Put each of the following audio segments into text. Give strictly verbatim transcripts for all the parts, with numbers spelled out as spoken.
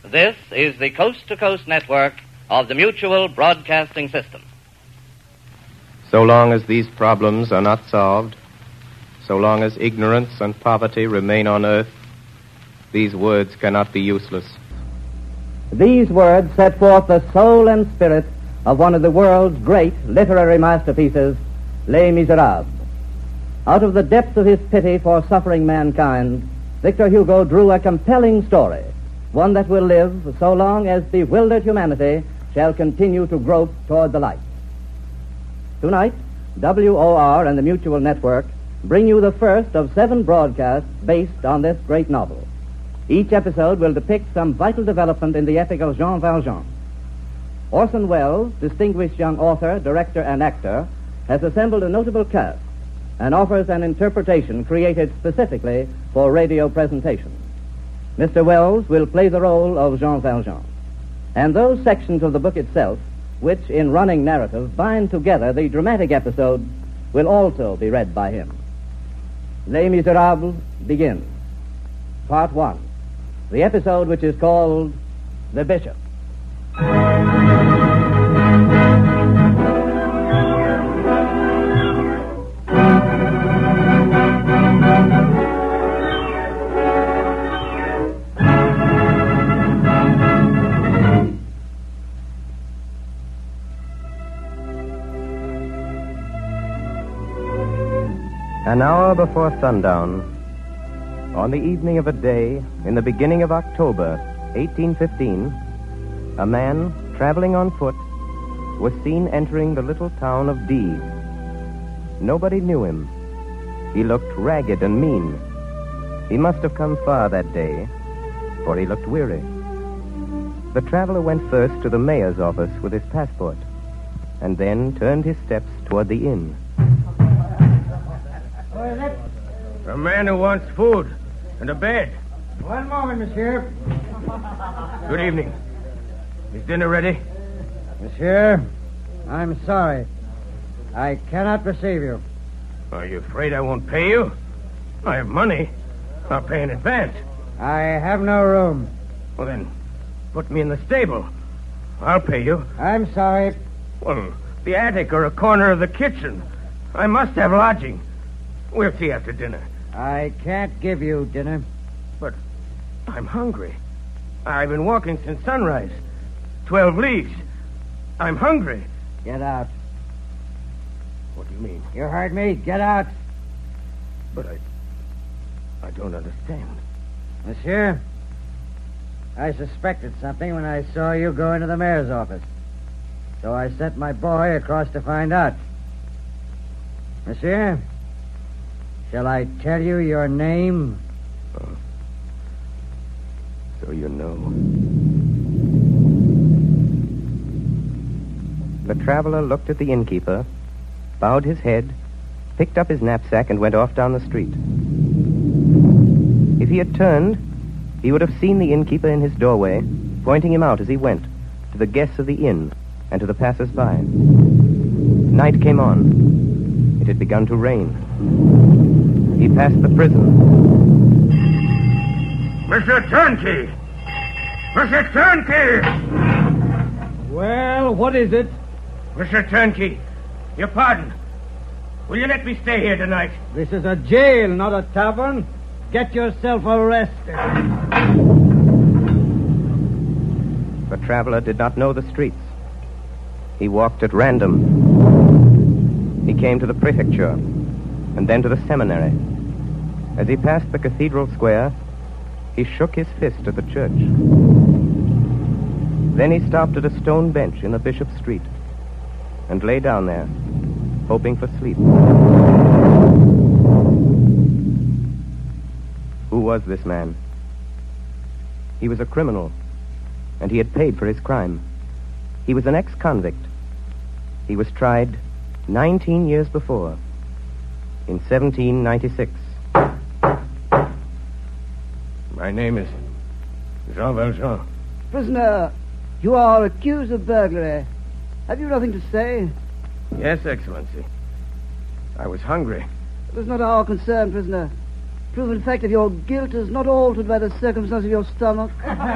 This is the coast-to-coast network of the Mutual Broadcasting System. So long as these problems are not solved, so long as ignorance and poverty remain on earth, these words cannot be useless. These words set forth the soul and spirit of one of the world's great literary masterpieces, Les Miserables. Out of the depths of his pity for suffering mankind, Victor Hugo drew a compelling story, one that will live so long as bewildered humanity shall continue to grope toward the light. Tonight, W O R and the Mutual Network bring you the first of seven broadcasts based on this great novel. Each episode will depict some vital development in the epic of Jean Valjean. Orson Welles, distinguished young author, director, and actor, has assembled a notable cast and offers an interpretation created specifically for radio presentation. Mister Welles will play the role of Jean Valjean, and those sections of the book itself, which in running narrative bind together the dramatic episode, will also be read by him. Les Miserables begins. Part one. The episode which is called The Bishop. An hour before sundown, on the evening of a day in the beginning of October, eighteen fifteen, a man traveling on foot was seen entering the little town of D. Nobody knew him. He looked ragged and mean. He must have come far that day, for he looked weary. The traveler went first to the mayor's office with his passport, and then turned his steps toward the inn. A man who wants food and a bed. One moment, monsieur. Good evening. Is dinner ready? Monsieur, I'm sorry. I cannot receive you. Are you afraid I won't pay you? I have money. I'll pay in advance. I have no room. Well, then, put me in the stable. I'll pay you. I'm sorry. Well, the attic or a corner of the kitchen. I must have lodging. We'll see after dinner. I can't give you dinner. But I'm hungry. I've been walking since sunrise. Twelve leagues. I'm hungry. Get out. What do you mean? You heard me. Get out. But I... I don't understand. Monsieur, I suspected something when I saw you go into the mayor's office. So I sent my boy across to find out. Monsieur, shall I tell you your name? Oh. So you know. The traveler looked at the innkeeper, bowed his head, picked up his knapsack, and went off down the street. If he had turned, he would have seen the innkeeper in his doorway, pointing him out as he went, to the guests of the inn and to the passers-by. Night came on. It had begun to rain. He passed the prison. Mister Turnkey! Mister Turnkey! Well, what is it? Mister Turnkey, your pardon. Will you let me stay here tonight? This is a jail, not a tavern. Get yourself arrested. The traveler did not know the streets. He walked at random. He came to the prefecture, and then to the seminary. As he passed the cathedral square, he shook his fist at the church. Then he stopped at a stone bench in the Bishop's Street and lay down there, hoping for sleep. Who was this man? He was a criminal, and he had paid for his crime. He was an ex-convict. He was tried nineteen years before, in seventeen ninety-six. My name is Jean Valjean. Prisoner, you are accused of burglary. Have you nothing to say? Yes, Excellency. I was hungry. It was not our concern, prisoner. proven fact of your guilt is not altered by the circumstance of your stomach.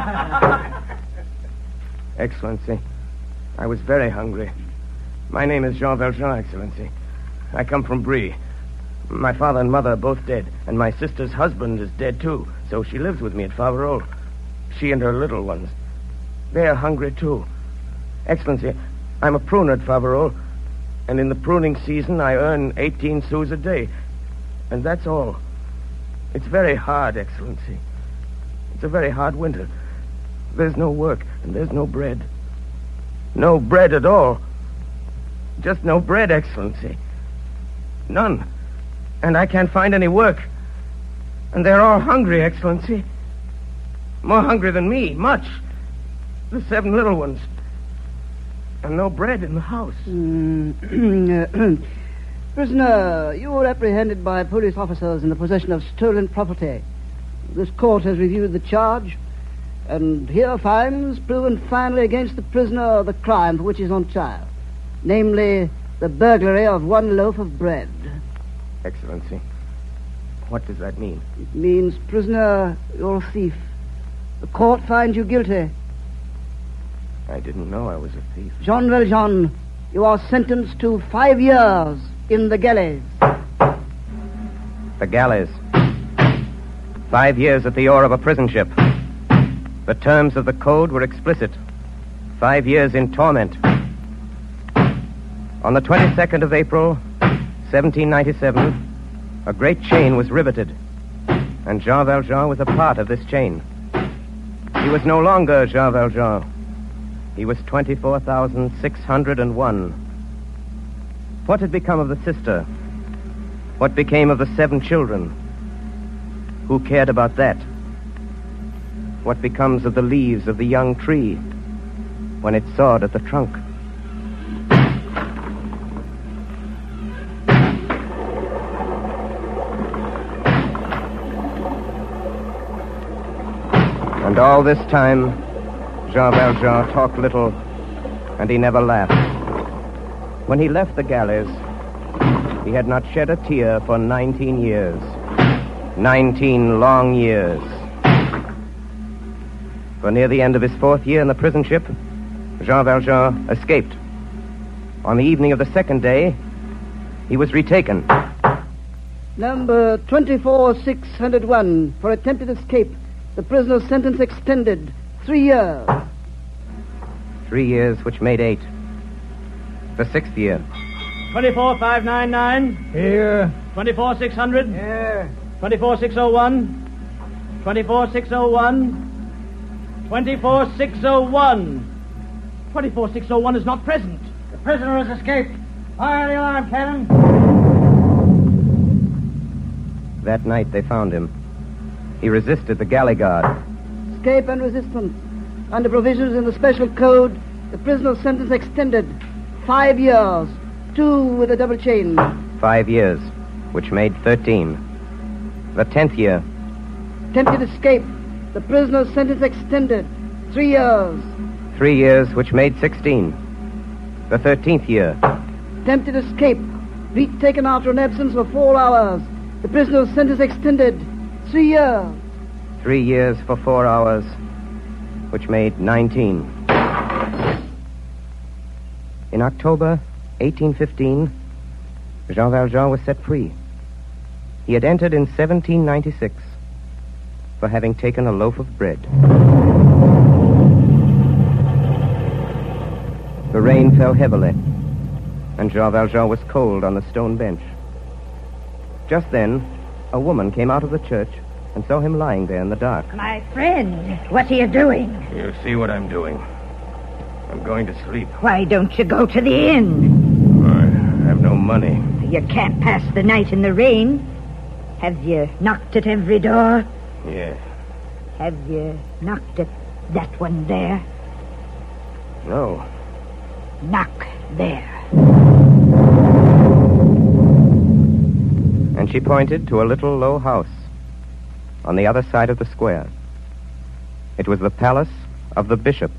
Excellency, I was very hungry. My name is Jean Valjean, Excellency. I come from Brie. My father and mother are both dead, and my sister's husband is dead, too, so she lives with me at Faverolles. She and her little ones. They are hungry, too. Excellency, I'm a pruner at Faverolles, and in the pruning season I earn eighteen sous a day. And that's all. It's very hard, Excellency. It's a very hard winter. There's no work, and there's no bread. No bread at all. Just no bread, Excellency. None. And I can't find any work. And they're all hungry, Excellency. More hungry than me, much. The seven little ones. And no bread in the house. Mm. Prisoner, you were apprehended by police officers in the possession of stolen property. This court has reviewed the charge, and here finds proven finally against the prisoner the crime for which he is on trial, namely the burglary of one loaf of bread. Excellency, what does that mean? It means, prisoner, you're a thief. The court finds you guilty. I didn't know I was a thief. Jean Valjean, you are sentenced to five years in the galleys. The galleys. Five years at the oar of a prison ship. The terms of the code were explicit. Five years in torment. On the twenty-second of April, seventeen ninety-seven, a great chain was riveted, and Jean Valjean was a part of this chain. He was no longer Jean Valjean. He was twenty-four thousand six hundred one. What had become of the sister? What became of the seven children? Who cared about that? What becomes of the leaves of the young tree when it's sawed at the trunk? And all this time, Jean Valjean talked little, and he never laughed. When he left the galleys, he had not shed a tear for nineteen years. Nineteen long years. For near the end of his fourth year in the prison ship, Jean Valjean escaped. On the evening of the second day, he was retaken. Number twenty-four six oh one, for attempted escape. The prisoner's sentence extended. Three years. Three years, which made eight. The sixth year. twenty-four five ninety-nine. Here. twenty-four six hundred. Here. twenty-four six oh one. twenty-four six oh one. twenty-four six oh one. twenty-four six oh one is not present. The prisoner has escaped. Fire the alarm cannon. That night they found him. He resisted the galley guard. Escape and resistance. Under provisions in the special code, the prisoner's sentence extended. Five years. Two with a double chain. Five years, which made thirteen. The tenth year. Attempted escape. The prisoner's sentence extended. Three years. Three years, which made sixteen. The thirteenth year. Attempted escape. Retaken after an absence of four hours. The prisoner's sentence extended. Three years. Three years for four hours, which made nineteen. In October eighteen fifteen, Jean Valjean was set free. He had entered in seventeen ninety-six for having taken a loaf of bread. The rain fell heavily, and Jean Valjean was cold on the stone bench. Just then, a woman came out of the church and saw him lying there in the dark. My friend, what are you doing? You see what I'm doing. I'm going to sleep. Why don't you go to the inn? I have no money. You can't pass the night in the rain. Have you knocked at every door? Yes. Have you knocked at that one there? No. Knock there. And she pointed to a little low house on the other side of the square. It was the palace of the bishop.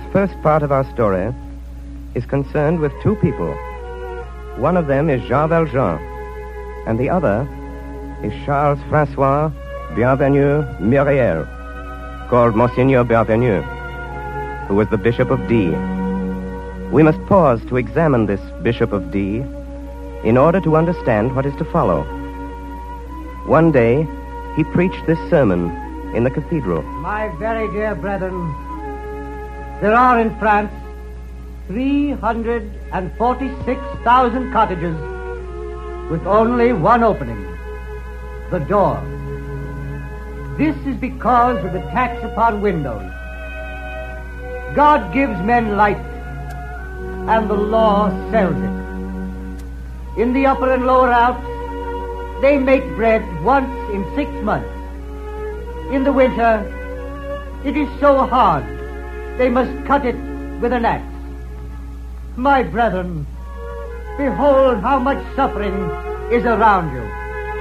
first part of our story is concerned with two people. One of them is Jean Valjean, and the other is Charles Francois Bienvenu Muriel, called Monseigneur Bienvenu, who was the Bishop of D. We must pause to examine this Bishop of D in order to understand what is to follow. One day, he preached this sermon in the cathedral. My very dear brethren, there are in France three hundred forty-six thousand cottages with only one opening, the door. This is because of the tax upon windows. God gives men light, and the law sells it. In the upper and lower Alps, they make bread once in six months. In the winter, it is so hard, they must cut it with an axe. My brethren, behold how much suffering is around you.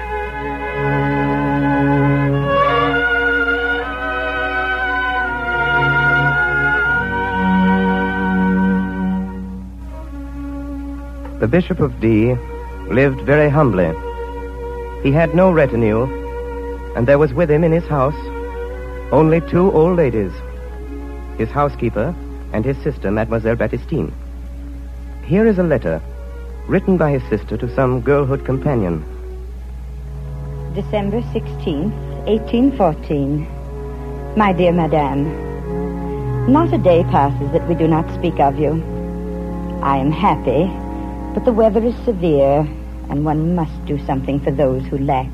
The Bishop of D lived very humbly. He had no retinue, and there was with him in his house only two old ladies, his housekeeper and his sister, Mademoiselle Baptistine. Here is a letter written by his sister to some girlhood companion. December sixteenth, eighteen fourteen. My dear Madame, not a day passes that we do not speak of you. I am happy, but the weather is severe, and one must do something for those who lack.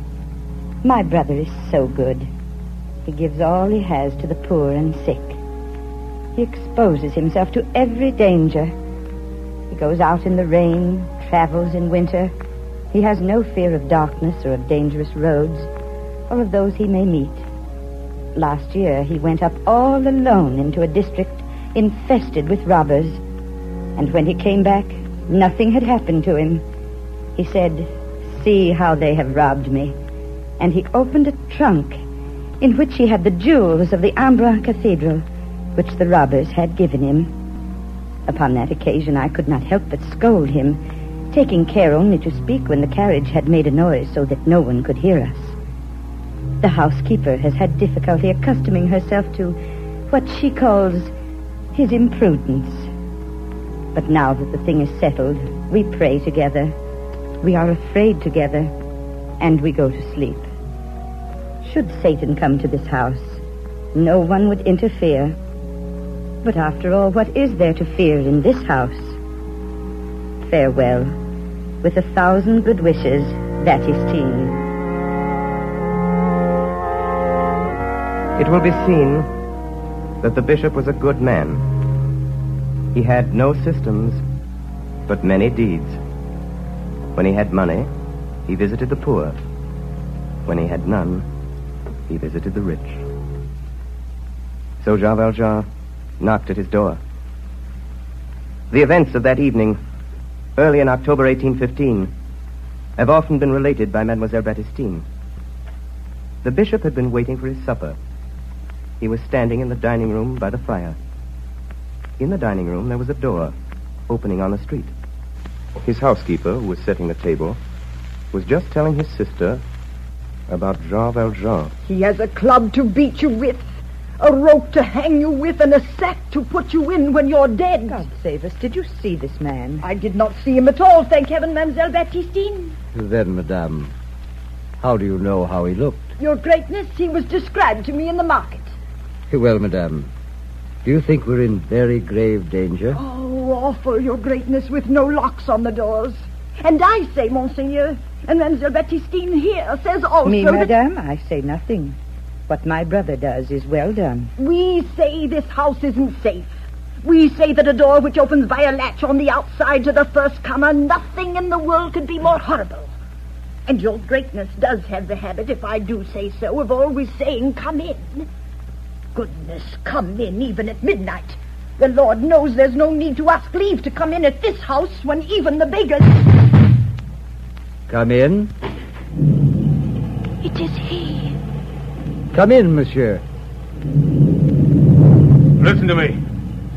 My brother is so good. He gives all he has to the poor and sick. He exposes himself to every danger. He goes out in the rain, travels in winter. He has no fear of darkness or of dangerous roads, or of those he may meet. Last year he went up all alone into a district infested with robbers, and when he came back, nothing had happened to him. He said, "See how they have robbed me." And he opened a trunk in which he had the jewels of the Embrun Cathedral, which the robbers had given him. Upon that occasion I could not help but scold him, taking care only to speak when the carriage had made a noise so that no one could hear us. The housekeeper has had difficulty accustoming herself to what she calls his imprudence. But now that the thing is settled, we pray together, we are afraid together, and we go to sleep. Should Satan come to this house, no one would interfere. But after all, what is there to fear in this house? Farewell. With a thousand good wishes, Baptistine. It will be seen that the bishop was a good man. He had no systems, but many deeds. When he had money, he visited the poor. When he had none, he visited the rich. So Jean Valjean knocked at his door. The events of that evening, early in October eighteen fifteen, have often been related by Mademoiselle Baptistine. The bishop had been waiting for his supper. He was standing in the dining room by the fire. In the dining room, there was a door opening on the street. His housekeeper, who was setting the table, was just telling his sister about Jean Valjean. He has a club to beat you with, a rope to hang you with, and a sack to put you in when you're dead. God save us, did you see this man? I did not see him at all, thank heaven, Mademoiselle Baptistine. Then, madame, how do you know how he looked? Your Greatness, he was described to me in the market. Well, madame, do you think we're in very grave danger? Oh, awful, Your Greatness, with no locks on the doors. And I say, Monseigneur, and Mademoiselle Baptistine here says also Me, that... madame, I say nothing. What my brother does is well done. We say this house isn't safe. We say that a door which opens by a latch on the outside to the first comer, nothing in the world could be more horrible. And Your Greatness does have the habit, if I do say so, of always saying, "Come in." Goodness, come in even at midnight. The Lord knows there's no need to ask leave to come in at this house when even the beggars... Come in. It is he. Come in, monsieur. Listen to me.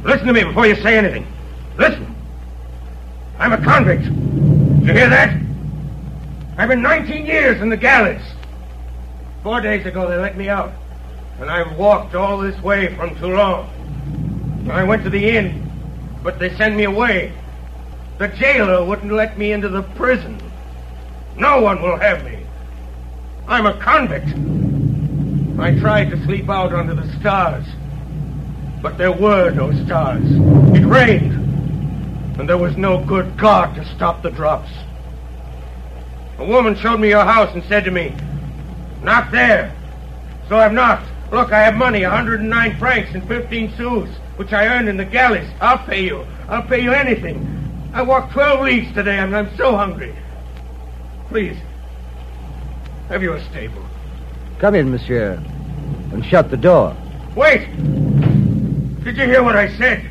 Listen to me before you say anything. Listen. I'm a convict. Did you hear that? I've been nineteen years in the galleys. Four days ago, they let me out. And I've walked all this way from Toulon. I went to the inn, but they sent me away. The jailer wouldn't let me into the prison. No one will have me. I'm a convict. I tried to sleep out under the stars, but there were no stars. It rained, and there was no good God to stop the drops. A woman showed me your house and said to me, "Knock there." So I've knocked. Look, I have money, one hundred nine francs and fifteen sous, which I earned in the galleys. I'll pay you. I'll pay you anything. I walked twelve leagues today, and I'm so hungry. Please, have you a stable? Come in, monsieur, and shut the door. Wait! Did you hear what I said?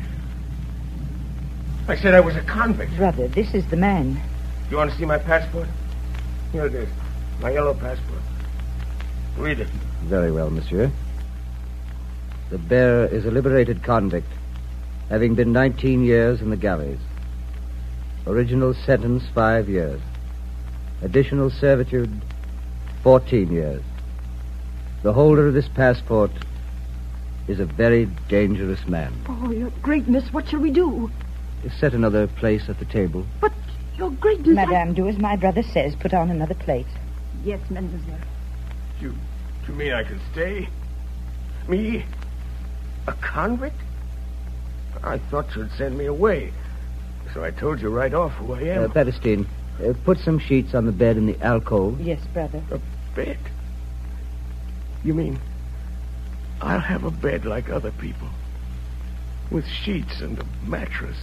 I said I was a convict. Brother, this is the man. You want to see my passport? Here it is. My yellow passport. Read it. Very well, monsieur. The bearer is a liberated convict, having been nineteen years in the galleys. Original sentence, five years. Additional servitude, fourteen years. The holder of this passport is a very dangerous man. Oh, Your Greatness, what shall we do? Set another place at the table. But, Your Greatness... Madame, I... do as my brother says. Put on another plate. Yes, mademoiselle. You, you mean I can stay? Me? A convict? I thought you'd send me away. So I told you right off who I am. Uh, Battistine, uh, put some sheets on the bed in the alcove. Yes, brother. A bed? You mean I'll have a bed like other people? With sheets and a mattress?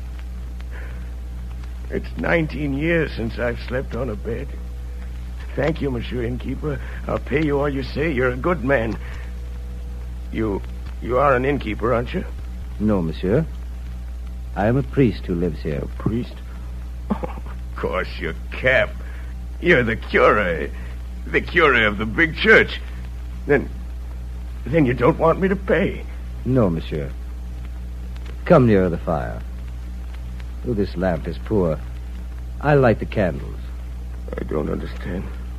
It's nineteen years since I've slept on a bed. Thank you, Monsieur Innkeeper. I'll pay you all you say. You're a good man. You... you are an innkeeper, aren't you? No, monsieur. I am a priest who lives here. A priest? Oh, of course, your cap. You're the cure. The cure of the big church. Then... then you don't want me to pay? No, monsieur. Come nearer the fire. Oh, this lamp is poor. I'll light the candles. I don't understand.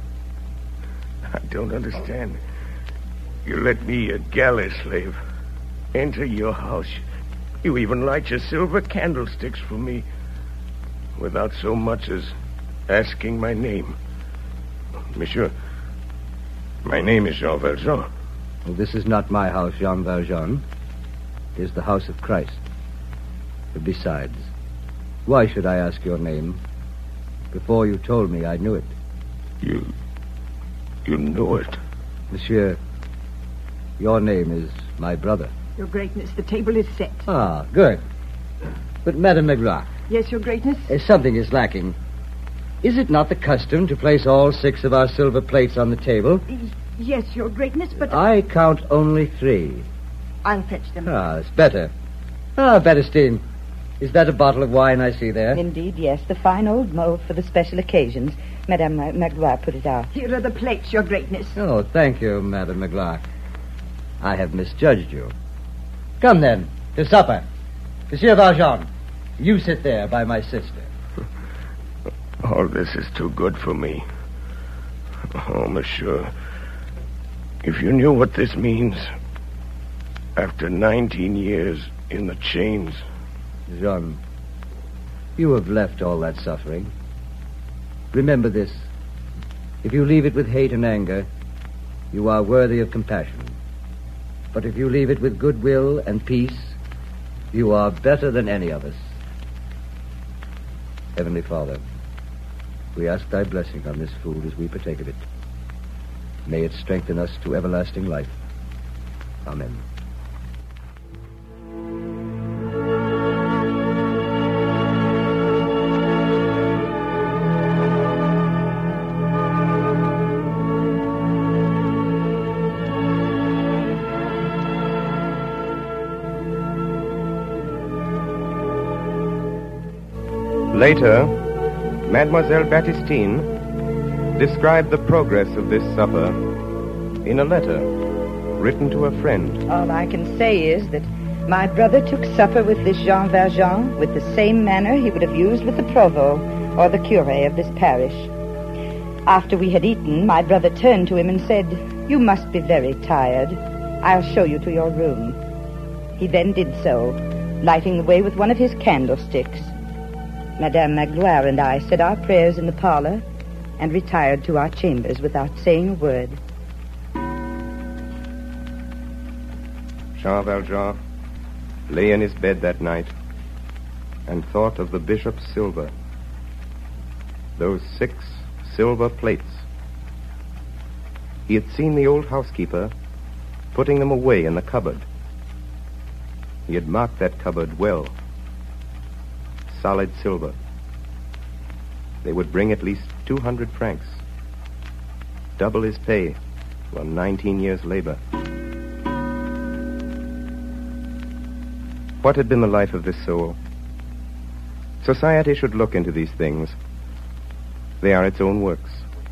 I don't understand. You let me, a galley slave, enter your house. You even light your silver candlesticks for me without so much as asking my name. Monsieur, my name is Jean Valjean. Well, this is not my house, Jean Valjean. It is the house of Christ. Besides, why should I ask your name? Before you told me, I knew it. You... you knew it? Monsieur, your name is my brother. Your Greatness, the table is set. Ah, good. But, Madame Magloire... Yes, Your Greatness? Uh, something is lacking. Is it not the custom to place all six of our silver plates on the table? Y- yes, Your Greatness, but... I count only three. I'll fetch them. Ah, it's better. Ah, Battistine, is that a bottle of wine I see there? Indeed, yes. The fine old mold for the special occasions. Madame Magloire put it out. Here are the plates, Your Greatness. Oh, thank you, Madame Magloire. I have misjudged you. Come, then, to supper. Monsieur Valjean, you sit there by my sister. All this is too good for me. Oh, monsieur, if you knew what this means, after nineteen years in the chains... Jean, you have left all that suffering. Remember this. If you leave it with hate and anger, you are worthy of compassion. But if you leave it with goodwill and peace, you are better than any of us. Heavenly Father, we ask thy blessing on this food as we partake of it. May it strengthen us to everlasting life. Amen. Later, Mademoiselle Battistine described the progress of this supper in a letter written to a friend. All I can say is that My brother took supper with this Jean Valjean with the same manner he would have used with the provost or the curé of this parish. After we had eaten, my brother turned to him and said, "You must be very tired. I'll show you to your room." He then did so, lighting the way with one of his candlesticks. Madame Magloire and I said our prayers in the parlor and retired to our chambers without saying a word. Jean Valjean lay in his bed that night and thought of the bishop's silver. Those six silver plates. He had seen the old housekeeper putting them away in the cupboard. He had marked that cupboard well. Solid silver. They would bring at least two hundred francs. Double his pay for nineteen years' labor. What had been the life of this soul? Society should look into these things. They are its own works.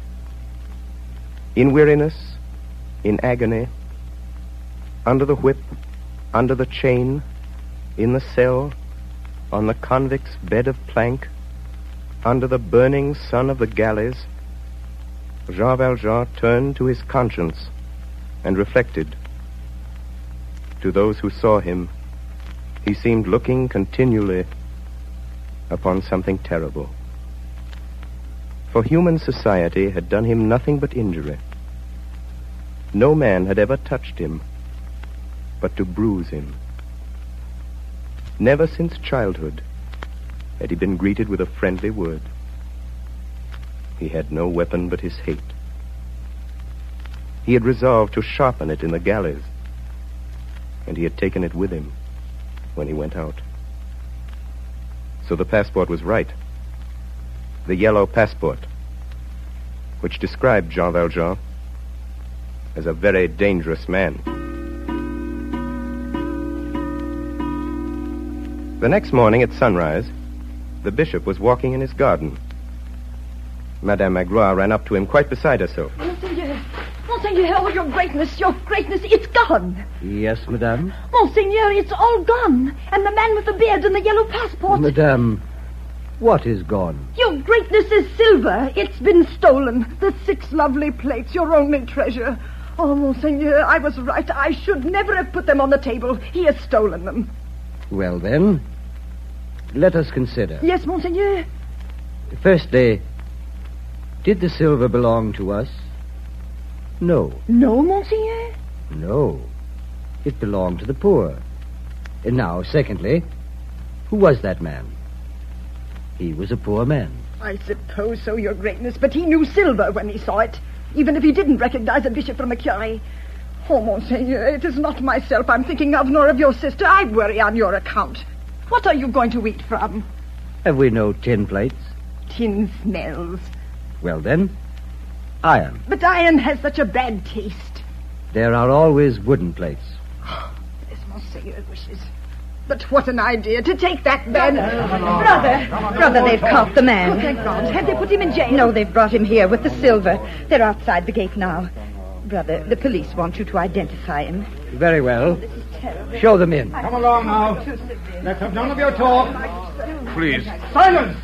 In weariness, in agony, under the whip, under the chain, in the cell, on the convict's bed of plank, under the burning sun of the galleys, Jean Valjean turned to his conscience and reflected. To those who saw him, he seemed looking continually upon something terrible. For human society had done him nothing but injury. No man had ever touched him but to bruise him. Never since childhood had he been greeted with a friendly word. He had no weapon but his hate. He had resolved to sharpen it in the galleys, and he had taken it with him when he went out. So the passport was right. The yellow passport, which described Jean Valjean as a very dangerous man. The next morning at sunrise, the bishop was walking in his garden. Madame Magloire ran up to him quite beside herself. Monseigneur, Monseigneur, oh, your greatness, your greatness, it's gone. Yes, madame? Monseigneur, it's all gone. And the man with the beard and the yellow passport. Madame, what is gone? Your greatness is silver. It's been stolen. The six lovely plates, your only treasure. Oh, Monseigneur, I was right. I should never have put them on the table. He has stolen them. Well, then, let us consider. Yes, Monseigneur. Firstly, did the silver belong to us? No. No, Monseigneur? No. It belonged to the poor. And now, secondly, who was that man? He was a poor man. I suppose so, your greatness, but he knew silver when he saw it, even if he didn't recognize a bishop from a curé. Oh, Monseigneur, it is not myself I'm thinking of, nor of your sister. I worry on your account. What are you going to eat from? Have we no tin plates? Tin smells. Well, then, iron. But iron has such a bad taste. There are always wooden plates. As Monseigneur wishes. But what an idea to take that man. Brother, Brother, they've caught the man. Oh, thank God. Have they put him in jail? No, they've brought him here with the silver. They're outside the gate now. Brother, the police want you to identify him. Very well. This is terrible. Show them in. Come along now. Let's have none of your talk. Please. Silence!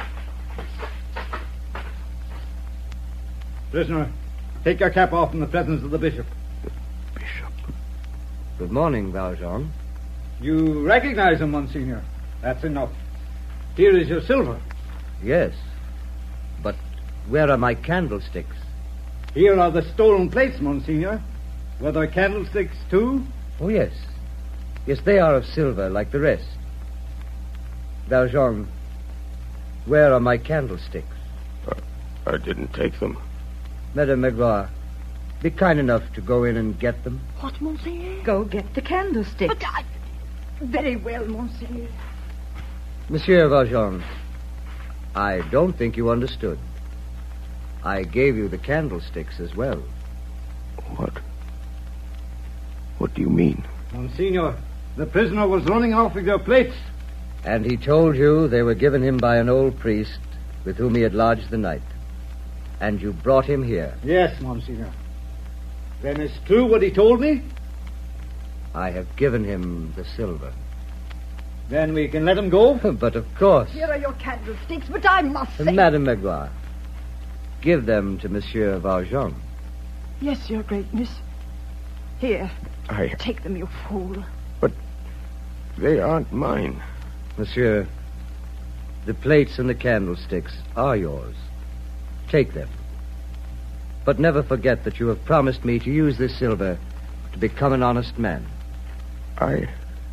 Prisoner, take your cap off in the presence of the bishop. Bishop. Good morning, Valjean. You recognize him, Monsignor. That's enough. Here is your silver. Yes. But where are my candlesticks? Here are the stolen plates, Monsignor. Were there candlesticks, too? Oh, yes. Yes, they are of silver, like the rest. Valjean, where are my candlesticks? I, I didn't take them. Madame Magloire, be kind enough to go in and get them. What, Monseigneur? Go get the candlesticks. But I... Very well, Monseigneur. Monsieur Valjean, I don't think you understood. I gave you the candlesticks as well. What? What do you mean? Monsignor, the prisoner was running off with your plates. And he told you they were given him by an old priest with whom he had lodged the night. And you brought him here. Yes, Monsignor. Then it's true what he told me? I have given him the silver. Then we can let him go? But of course. Here are your candlesticks, but I must say... Madame Magloire, give them to Monsieur Valjean. Yes, Your Greatness. Here, I... take them, you fool. But they aren't mine. Monsieur, the plates and the candlesticks are yours. Take them. But never forget that you have promised me to use this silver to become an honest man. I...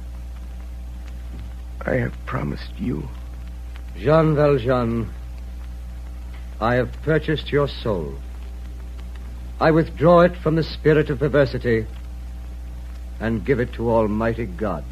I have promised you. Jean Valjean, I have purchased your soul. I withdraw it from the spirit of perversity and give it to Almighty God.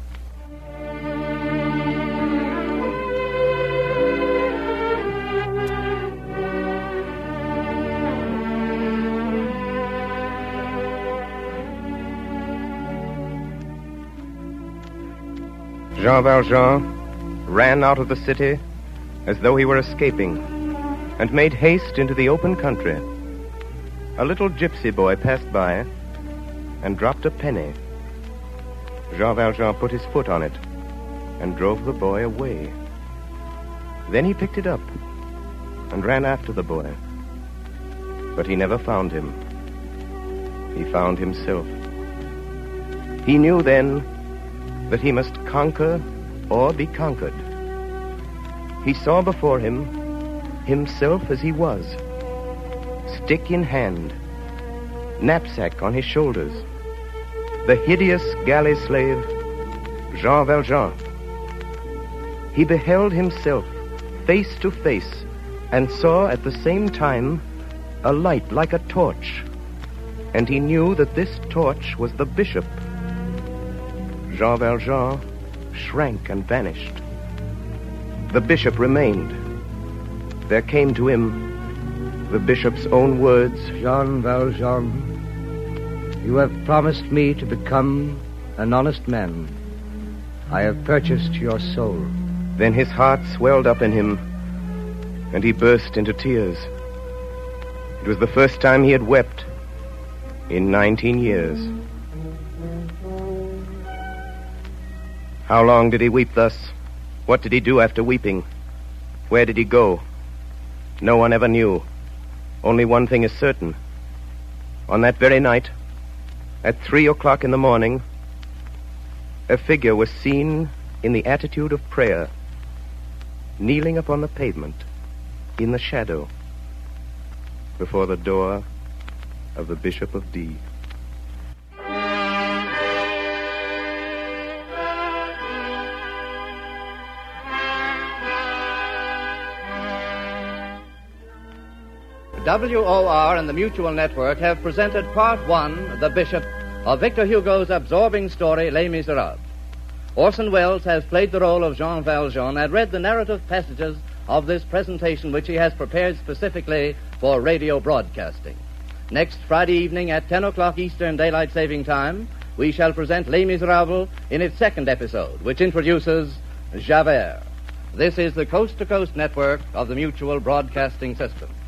Jean Valjean ran out of the city as though he were escaping and made haste into the open country. A little gypsy boy passed by and dropped a penny. Jean Valjean put his foot on it and drove the boy away. Then he picked it up and ran after the boy. But he never found him. He found himself. He knew then that he must conquer or be conquered. He saw before him himself as he was, stick in hand, knapsack on his shoulders, the hideous galley slave, Jean Valjean. He beheld himself face to face and saw at the same time a light like a torch, and he knew that this torch was the bishop. Jean Valjean shrank and vanished. The bishop remained. There came to him the bishop's own words. Jean Valjean, you have promised me to become an honest man. I have purchased your soul. Then his heart swelled up in him, and he burst into tears. It was the first time he had wept in nineteen years. How long did he weep thus? What did he do after weeping? Where did he go? No one ever knew. Only one thing is certain. On that very night, at three o'clock in the morning, a figure was seen in the attitude of prayer, kneeling upon the pavement, in the shadow, before the door of the Bishop of D. W O R and the Mutual Network have presented Part One, The Bishop, of Victor Hugo's absorbing story, Les Miserables. Orson Welles has played the role of Jean Valjean and read the narrative passages of this presentation, which he has prepared specifically for radio broadcasting. Next Friday evening at ten o'clock Eastern Daylight Saving Time, we shall present Les Miserables in its second episode, which introduces Javert. This is the Coast to Coast Network of the Mutual Broadcasting System.